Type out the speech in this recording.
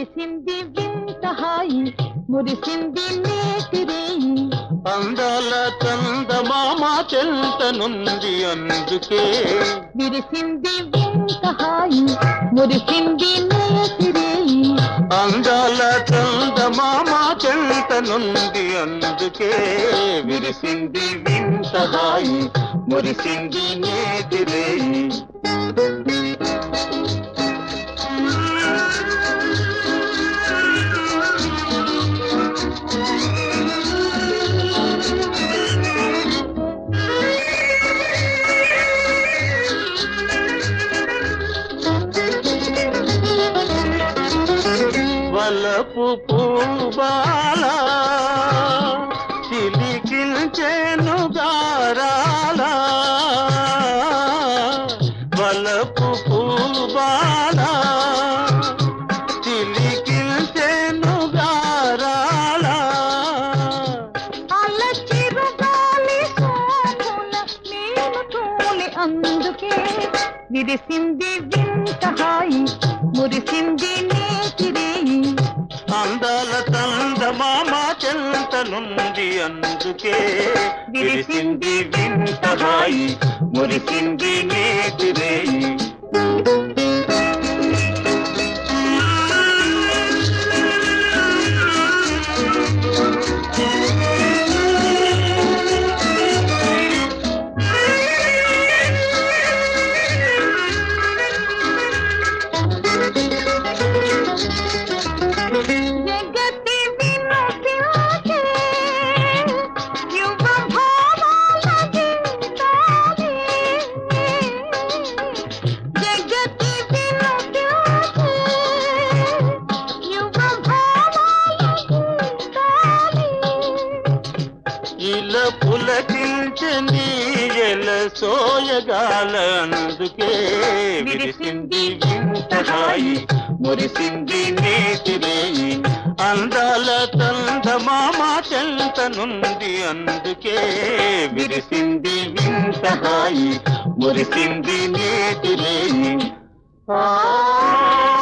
విరిసింది వింత హాయి మురిసింది నేతిరేయి అందాల చందమామ చెంతనుంది అందుకే విరిసింది వింత హాయి మురిసింది నేతిరేయి అందాల చందమామ చెంతనుంది అందుకే విరిసింది వింత హాయి మురిసింది నేతిరేయి వలపు పూబాల చిలికించెను గారాల వలపు పూబాల చిలికించెను గారాల అల చిరుగాలి సోముల నేను తోలి అందుకే విరిసింది వింత హాయి మురిసింది నేతిరేయి అందాల చందమామ చెంతనుంది అందుకే విరిసింది వింత హాయి మురిసింది నేతిరేయి జగతి వినుతించే యువ భావాల గీతాలే జగతి వినుతించే యువ భావాల గీతాలే ఇలా పులకించని ఎల సోయగాల అందుకే విరిసింది వింత హాయి మురిసింది నేతిరేయి అందాల చందమామ చెంతనుంది అందుకే విరిసింది వింత హాయి మురిసింది నేతిరేయి